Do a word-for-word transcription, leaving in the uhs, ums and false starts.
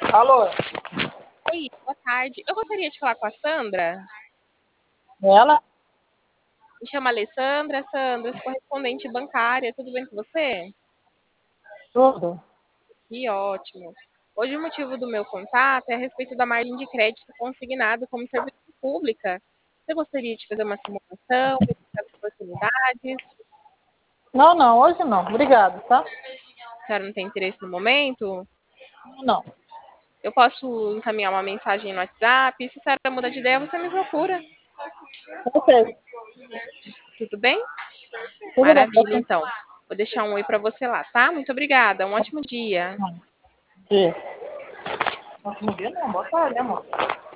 Alô? Oi, boa tarde. Eu gostaria de falar com a Sandra. Ela? Me chamo Alessandra. Sandra, sou correspondente bancária. Tudo bem com você? Tudo. Que ótimo. Hoje o motivo do meu contato é a respeito da margem de crédito consignado como serviço pública. Você gostaria de fazer uma simulação, verificar as oportunidades? Não, não, hoje não. Obrigado, tá? A senhora não tem interesse no momento? Não. Eu posso encaminhar uma mensagem no WhatsApp. Se a senhora mudar de ideia, você me procura. Ok. Tudo bem? Tudo bem, Maravilha, ok. então. Vou deixar um oi para você lá, tá? Muito obrigada. Um ótimo dia. Dia. Ótimo dia, não. Boa tarde, amor.